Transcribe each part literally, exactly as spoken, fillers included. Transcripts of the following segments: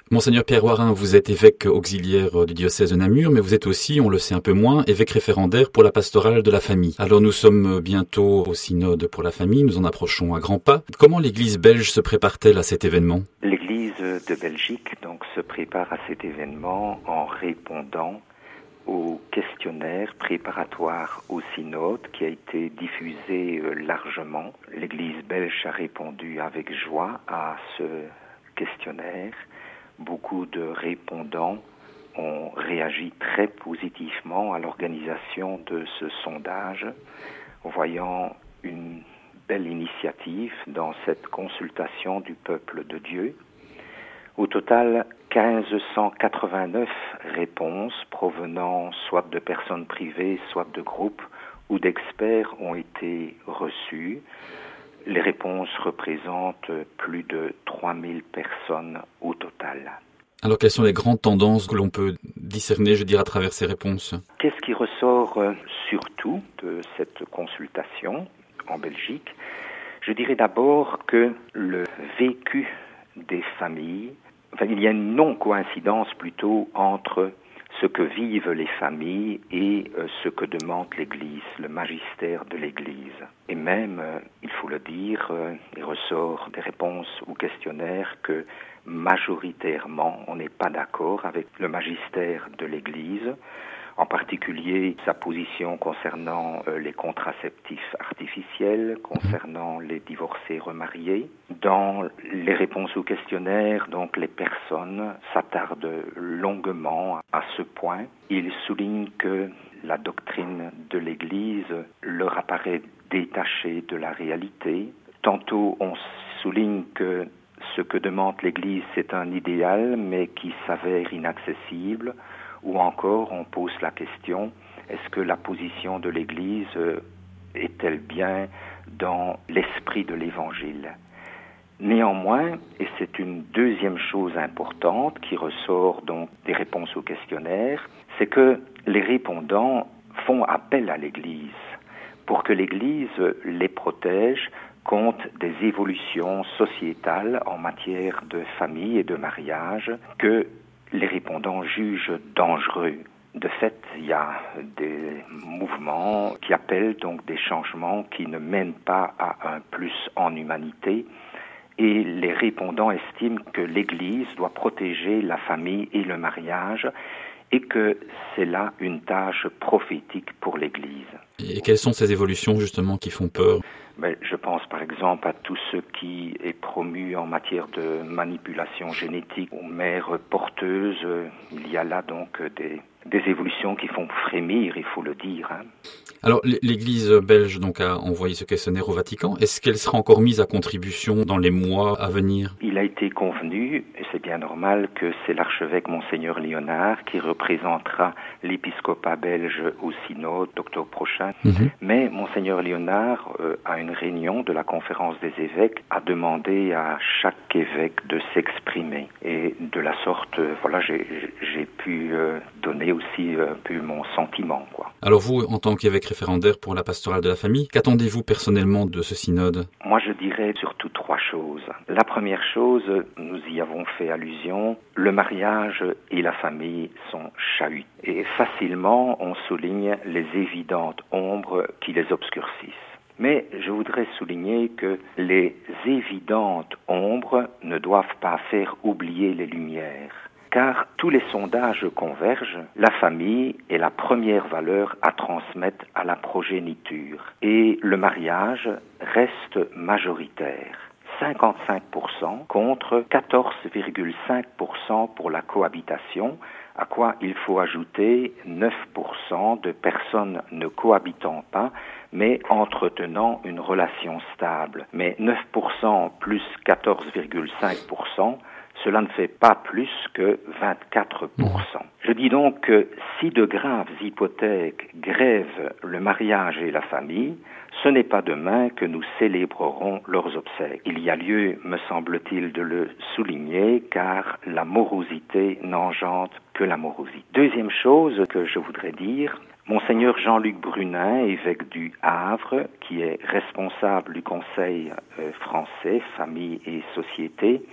Monseigneur Pierre Warin, vous êtes évêque auxiliaire du diocèse de Namur, mais vous êtes aussi, on le sait un peu moins, évêque référendaire pour la pastorale de la famille. Alors nous sommes bientôt au synode pour la famille, nous en approchons à grands pas. Comment l'Église belge se prépare-t-elle à cet événement ? L'Église de Belgique donc se prépare à cet événement en répondant au questionnaire préparatoire au synode qui a été diffusé largement. L'Église belge a répondu avec joie à ce questionnaire. Beaucoup de répondants ont réagi très positivement à l'organisation de ce sondage, voyant une belle initiative dans cette consultation du peuple de Dieu. Au total, mille cinq cent quatre-vingt-neuf réponses provenant soit de personnes privées, soit de groupes ou d'experts ont été reçues. Les réponses représentent plus de trois mille personnes au total. Alors, quelles sont les grandes tendances que l'on peut discerner, je dirais, à travers ces réponses ? Qu'est-ce qui ressort surtout de cette consultation en Belgique ? Je dirais d'abord que le vécu des familles, enfin, il y a une non-coïncidence plutôt entre ce que vivent les familles et euh, ce que demande l'Église, le magistère de l'Église. Et même, euh, il faut le dire, euh, il ressort des réponses ou questionnaires que majoritairement on n'est pas d'accord avec le magistère de l'Église, en particulier sa position concernant euh, les contraceptifs artificiels, concernant les divorcés remariés. Dans les réponses aux questionnaires, donc les personnes s'attardent longuement à ce point. Ils soulignent que la doctrine de l'Église leur apparaît détachée de la réalité. Tantôt on souligne que ce que demande l'Église c'est un idéal mais qui s'avère inaccessible. Ou encore, on pose la question, est-ce que la position de l'Église est-elle bien dans l'esprit de l'Évangile ? Néanmoins, et c'est une deuxième chose importante qui ressort donc des réponses au questionnaire, c'est que les répondants font appel à l'Église pour que l'Église les protège contre des évolutions sociétales en matière de famille et de mariage que les répondants jugent dangereux. De fait, il y a des mouvements qui appellent donc des changements qui ne mènent pas à un plus en humanité et les répondants estiment que l'Église doit protéger la famille et le mariage et que c'est là une tâche prophétique pour l'Église. Et quelles sont ces évolutions justement qui font peur ? Ben, je pense par exemple à tout ce qui est promu en matière de manipulation génétique aux mères porteuses. Il y a là donc des, des évolutions qui font frémir, il faut le dire. Hein. Alors l'Église belge donc a envoyé ce questionnaire au Vatican. Est-ce qu'elle sera encore mise à contribution dans les mois à venir ? Il a été convenu, et c'est bien normal, que c'est l'archevêque Monseigneur Léonard qui représentera l'épiscopat belge au synode d'octobre prochain. Mmh. Mais Monseigneur Léonard euh, a une réunion de la conférence des évêques a demandé à chaque évêque de s'exprimer et de la sorte euh, voilà j'ai, j'ai pu euh, donner aussi un peu mon sentiment quoi. Alors vous en tant qu'évêque référendaire pour la pastorale de la famille, qu'attendez-vous personnellement de ce synode ? Moi je dirais surtout trois choses. La première chose, nous y avons fait allusion, le mariage et la famille sont chahutés et facilement on souligne les évidentes ombres qui les obscurcissent. Mais je voudrais souligner que les évidentes ombres ne doivent pas faire oublier les lumières. Car tous les sondages convergent, la famille est la première valeur à transmettre à la progéniture. Et le mariage reste majoritaire. cinquante-cinq pour cent contre quatorze virgule cinq pour cent pour la cohabitation, à quoi il faut ajouter neuf pour cent de personnes ne cohabitant pas, mais entretenant une relation stable. Mais neuf pour cent plus quatorze virgule cinq pour cent, cela ne fait pas plus que vingt-quatre pour cent. Je dis donc que si de graves hypothèques grèvent le mariage et la famille, ce n'est pas demain que nous célébrerons leurs obsèques. Il y a lieu, me semble-t-il, de le souligner, car la morosité n'engendre que la morosité. Deuxième chose que je voudrais dire, Monseigneur Jean-Luc Brunin, évêque du Havre, qui est responsable du Conseil euh, français, Famille et Société,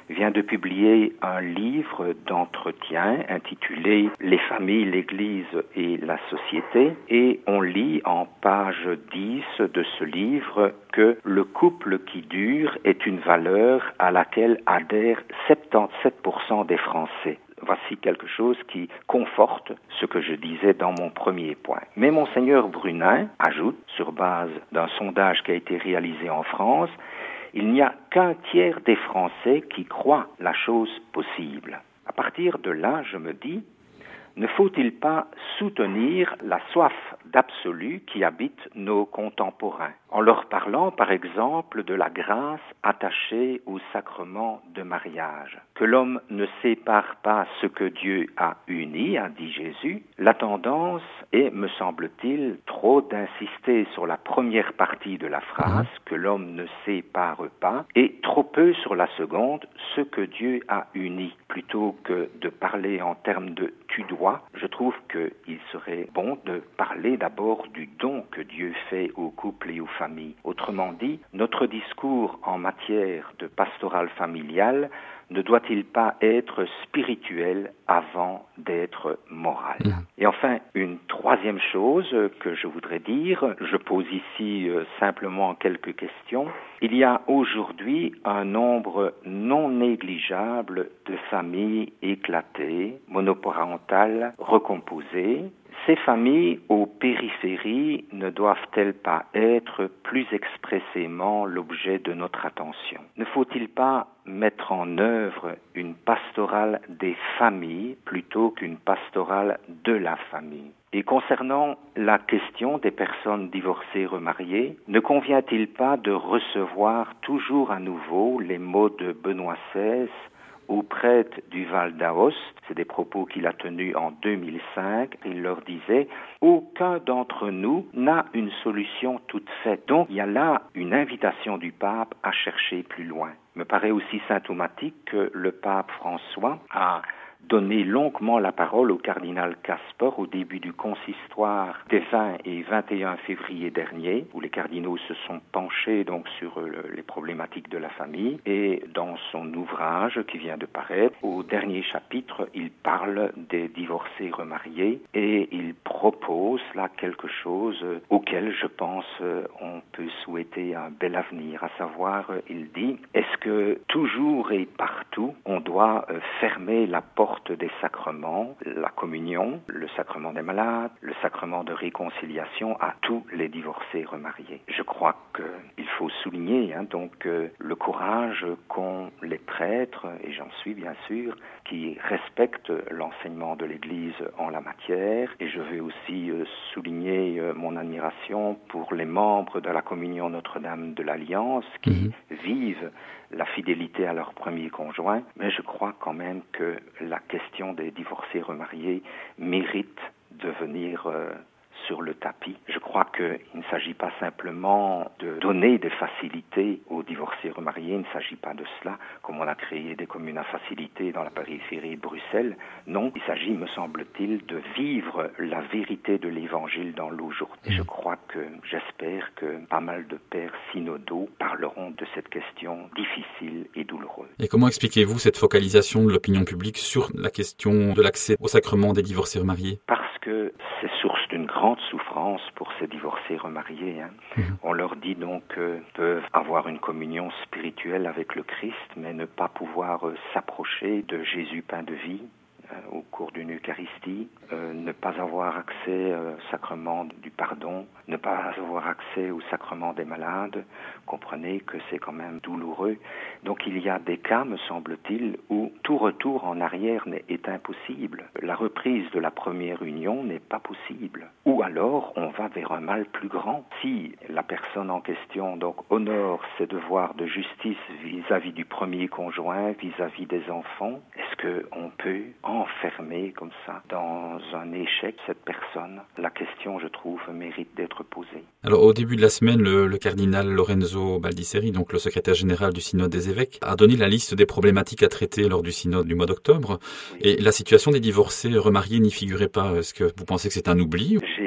vient de publier un livre d'entretien intitulé « Les familles, l'Église et la société » et on lit en page dix de ce livre que le couple qui dure est une valeur à laquelle adhèrent soixante-dix-sept pour cent des Français. Voici quelque chose qui conforte ce que je disais dans mon premier point. Mais Monseigneur Brunin ajoute, sur base d'un sondage qui a été réalisé en France, il n'y a qu'un tiers des Français qui croient la chose possible. À partir de là, je me dis, ne faut-il pas soutenir la soif d'absolu qui habite nos contemporains, en leur parlant par exemple de la grâce attachée au sacrement de mariage. Que l'homme ne sépare pas ce que Dieu a uni, a dit Jésus, la tendance est, me semble-t-il, trop d'insister sur la première partie de la phrase, que l'homme ne sépare pas, et trop peu sur la seconde, ce que Dieu a uni. Plutôt que de parler en termes de tu dois, je trouve qu'il serait bon de parler d'abord du don que Dieu fait aux couples et aux familles. Autrement dit, notre discours en matière de pastorale familiale ne doit-il pas être spirituel avant d'être moral? Mmh. Et enfin, une troisième chose que je voudrais dire, je pose ici euh, simplement quelques questions. Il y a aujourd'hui un nombre non négligeable de familles éclatées, monoparentales, recomposées. Ces familles aux périphéries ne doivent-elles pas être plus expressément l'objet de notre attention? Ne faut-il pas mettre en œuvre une pastorale des familles plutôt qu'une pastorale de la famille? Et concernant la question des personnes divorcées remariées, ne convient-il pas de recevoir toujours à nouveau les mots de Benoît seize aux prêtres du Val d'Aoste? C'est des propos qu'il a tenus en deux mille cinq. Il leur disait « Aucun d'entre nous n'a une solution toute faite ». Donc il y a là une invitation du pape à chercher plus loin. Il me paraît aussi symptomatique que le pape François a donné longuement la parole au cardinal Casper au début du consistoire des vingt et vingt et un février dernier, où les cardinaux se sont penchés donc sur le, les problématiques de la famille. Et dans son ouvrage qui vient de paraître, au dernier chapitre, il parle des divorcés remariés et il propose là quelque chose auquel je pense on peut souhaiter un bel avenir, à savoir, il dit, est-ce que toujours et partout on doit fermer la porte des sacrements, la communion, le sacrement des malades, le sacrement de réconciliation à tous les divorcés remariés? Je crois qu'il faut souligner hein, donc euh, le courage qu'ont les prêtres, et j'en suis bien sûr, qui respectent l'enseignement de l'Église en la matière. Et je veux aussi euh, souligner euh, mon admiration pour les membres de la communion Notre-Dame de l'Alliance qui mmh. vivent la fidélité à leur premier conjoint, mais je crois quand même que la question des divorcés remariés mérite de venir euh, sur le tapis. Je crois qu'il ne s'agit pas simplement de donner des facilités aux divorcés remariés, il ne s'agit pas de cela, comme on a créé des communes à facilité dans la périphérie de Bruxelles. Non, il s'agit, me semble-t-il, de vivre la vérité de l'Évangile dans l'aujourd'hui. Et je crois que, j'espère que pas mal de pères synodaux parleront de cette question difficile et douloureuse. Et comment expliquez-vous cette focalisation de l'opinion publique sur la question de l'accès au sacrement des divorcés remariés? Parce que c'est source d'une grande souffrance pour ces divorcés remariés. Hein. Mmh. On leur dit donc qu'ils peuvent avoir une communion spirituelle avec le Christ, mais ne pas pouvoir euh, s'approcher de Jésus pain de vie euh, au cours d'une Eucharistie, euh, ne pas avoir accès euh, au sacrement du pardon, ne pas avoir accès au sacrement des malades. Comprenez que c'est quand même douloureux. Donc il y a des cas, me semble-t-il, où tout retour en arrière est impossible. La reprise de la première union n'est pas possible. Ou alors on va vers un mal plus grand. Si la personne en question donc honore ses devoirs de justice vis-à-vis du premier conjoint, vis-à-vis des enfants, est-ce qu'on peut enfermer comme ça dans un échec cette personne? La question, je trouve, mérite d'être posée. Alors au début de la semaine, le, le cardinal Lorenzo Baldisseri, donc le secrétaire général du synode des évêques, a donné la liste des problématiques à traiter lors du synode du mois d'octobre. Oui. Et la situation des divorcés remariés n'y figurait pas. Est-ce que vous pensez que c'est un oubli? J'ai pris connaissance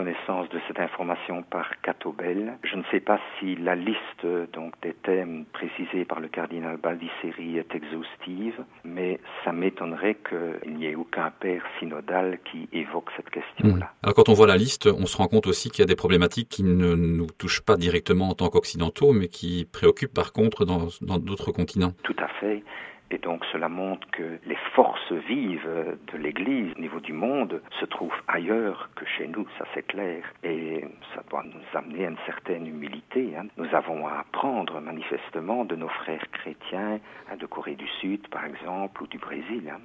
connaissance de cette information par Catobel. Je ne sais pas si la liste donc des thèmes précisés par le cardinal Baldisseri est exhaustive, mais ça m'étonnerait qu'il n'y ait aucun père synodal qui évoque cette question-là. Mmh. Alors quand on voit la liste, on se rend compte aussi qu'il y a des problématiques qui ne nous touchent pas directement en tant qu'occidentaux, mais qui préoccupent par contre dans, dans d'autres continents. Tout à fait. Et donc cela montre que les forces vives de l'Église au niveau du monde se trouvent ailleurs que chez nous, ça c'est clair. Et ça doit nous amener à une certaine humilité. Hein. Nous avons à apprendre manifestement de nos frères chrétiens hein, de Corée du Sud par exemple ou du Brésil. Hein.